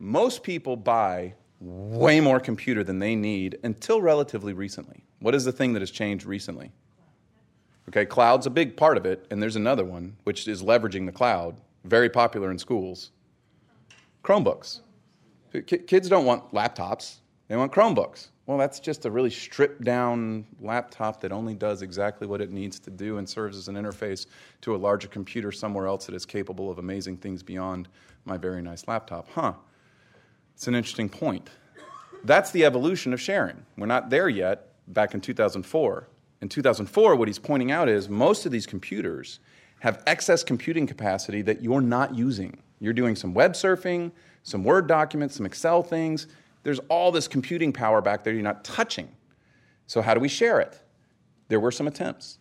Most people buy way more computer than they need until relatively recently. What is the thing that has changed recently? Okay, cloud's a big part of it, and there's another one, which is leveraging the cloud, very popular in schools. Chromebooks. Kids don't want laptops. They want Chromebooks. Well, that's just a really stripped-down laptop that only does exactly what it needs to do and serves as an interface to a larger computer somewhere else that is capable of amazing things beyond my very nice laptop. It's an interesting point. That's the evolution of sharing. We're not there yet back in 2004. In 2004, what he's pointing out is most of these computers have excess computing capacity that you're not using. You're doing some web surfing, some Word documents, some Excel things. There's all this computing power back there you're not touching. So how do we share it? There were some attempts.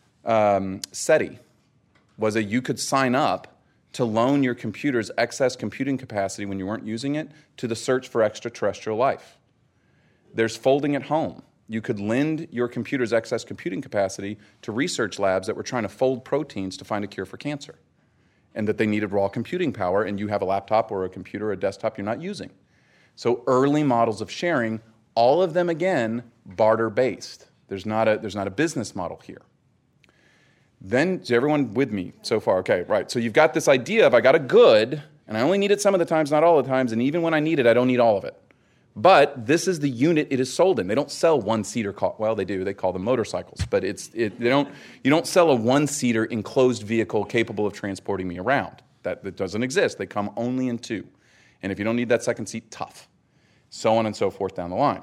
SETI was you could sign up to loan your computer's excess computing capacity when you weren't using it to the search for extraterrestrial life. There's Folding at Home. You could lend your computer's excess computing capacity to research labs that were trying to fold proteins to find a cure for cancer, and that they needed raw computing power, and you have a laptop or a computer or a desktop you're not using. So early models of sharing, all of them, again, barter-based. There's not a business model here. Then, is everyone with me so far? Okay, right. So you've got this idea of I got a good, and I only need it some of the times, not all the times, and even when I need it, I don't need all of it. But this is the unit it is sold in. They don't sell one-seater well, they do. They call them motorcycles. But you don't sell a one-seater enclosed vehicle capable of transporting me around. That doesn't exist. They come only in two. And if you don't need that second seat, tough. So on and so forth down the line.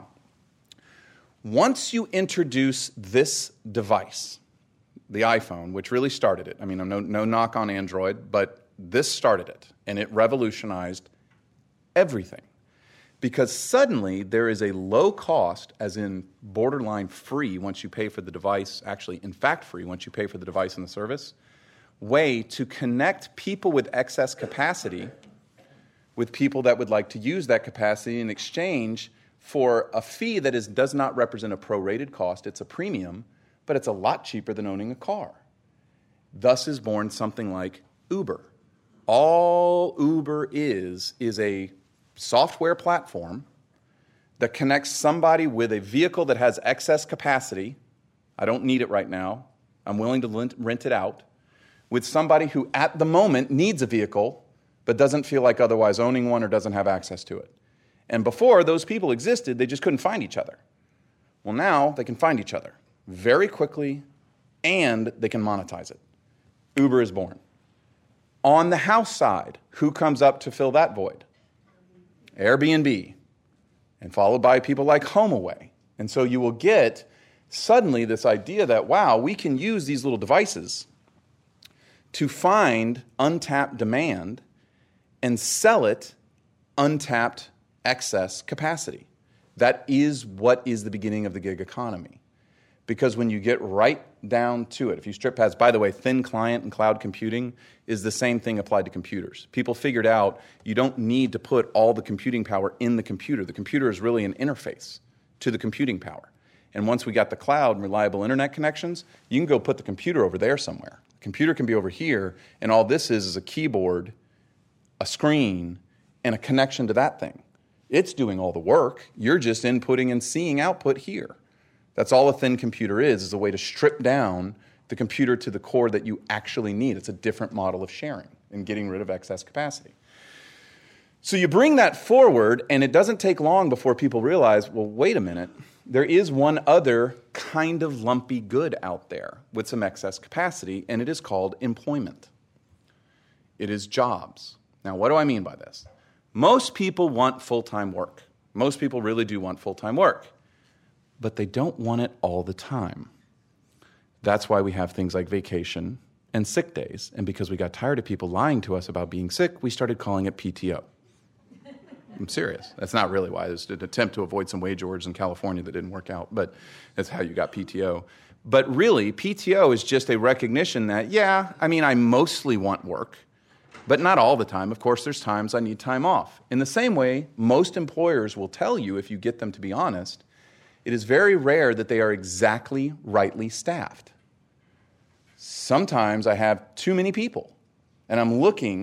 Once you introduce this device, the iPhone, which really started it. I mean, no knock on Android, but this started it. And it revolutionized everything. Because suddenly there is a low cost, as in borderline free once you pay for the device, actually in fact free once you pay for the device and the service, way to connect people with excess capacity with people that would like to use that capacity in exchange for a fee that does not represent a prorated cost. It's a premium, but it's a lot cheaper than owning a car. Thus is born something like Uber. All Uber is a software platform that connects somebody with a vehicle that has excess capacity. I don't need it right now. I'm willing to rent it out. With somebody who at the moment needs a vehicle but doesn't feel like otherwise owning one or doesn't have access to it. And before those people existed, they just couldn't find each other. Well, now they can find each other very quickly, and they can monetize it. Uber is born. On the house side, who comes up to fill that void? Airbnb, and followed by people like HomeAway. And so you will get suddenly this idea that, wow, we can use these little devices to find untapped demand and sell it untapped excess capacity. That is what is the beginning of the gig economy. Because when you get right down to it, if you strip past, by the way, thin client and cloud computing is the same thing applied to computers. People figured out you don't need to put all the computing power in the computer. The computer is really an interface to the computing power. And once we got the cloud and reliable internet connections, you can go put the computer over there somewhere. The computer can be over here, and all this is a keyboard, a screen, and a connection to that thing. It's doing all the work. You're just inputting and seeing output here. That's all a thin computer is a way to strip down the computer to the core that you actually need. It's a different model of sharing and getting rid of excess capacity. So you bring that forward, and it doesn't take long before people realize, well, wait a minute, there is one other kind of lumpy good out there with some excess capacity, and it is called employment. It is jobs. Now, what do I mean by this? Most people want full-time work. Most people really do want full-time work. But they don't want it all the time. That's why we have things like vacation and sick days. And because we got tired of people lying to us about being sick, we started calling it PTO. I'm serious. That's not really why. There's an attempt to avoid some wage orders in California that didn't work out, but that's how you got PTO. But really, PTO is just a recognition that, I mostly want work, but not all the time. Of course, there's times I need time off. In the same way, most employers will tell you, if you get them to be honest, it is very rare that they are exactly rightly staffed. Sometimes I have too many people, and I'm looking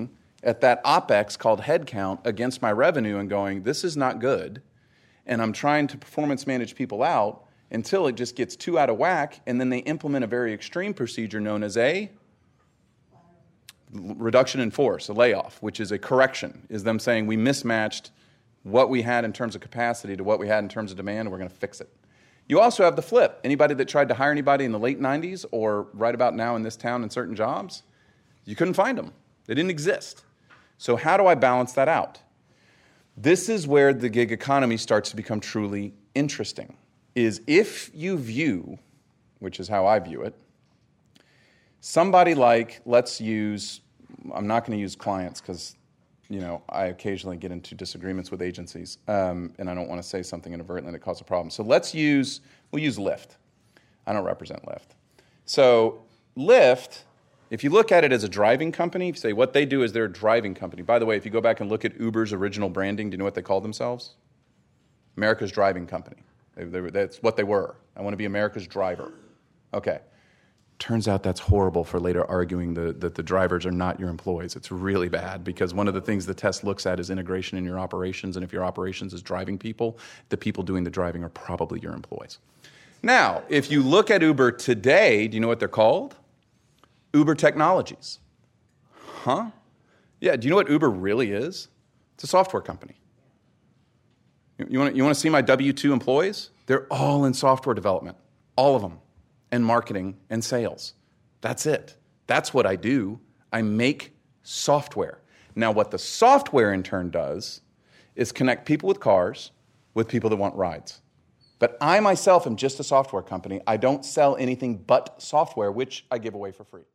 at that OPEX called headcount against my revenue and going, this is not good. And I'm trying to performance manage people out until it just gets too out of whack. And then they implement a very extreme procedure known as a reduction in force, a layoff, which is a correction, is them saying we mismatched what we had in terms of capacity to what we had in terms of demand, and we're going to fix it. You also have the flip. Anybody that tried to hire anybody in the late 90s or right about now in this town in certain jobs, you couldn't find them. They didn't exist. So how do I balance that out? This is where the gig economy starts to become truly interesting, is if you view, which is how I view it, somebody like, let's use, I'm not going to use clients because, I occasionally get into disagreements with agencies, and I don't want to say something inadvertently that causes a problem. So we'll use Lyft. I don't represent Lyft. So Lyft, if you look at it as a driving company, if you say what they do is they're a driving company. By the way, if you go back and look at Uber's original branding, do you know what they called themselves? America's Driving Company. That's what they were. I want to be America's driver. Okay. Turns out that's horrible for later arguing that the drivers are not your employees. It's really bad because one of the things the test looks at is integration in your operations, and if your operations is driving people, the people doing the driving are probably your employees. Now, if you look at Uber today, do you know what they're called? Uber Technologies. Huh? Yeah, do you know what Uber really is? It's a software company. You want to see my W-2 employees? They're all in software development, all of them. And marketing and sales. That's it. That's what I do. I make software. Now, what the software in turn does is connect people with cars with people that want rides. But I myself am just a software company. I don't sell anything but software, which I give away for free.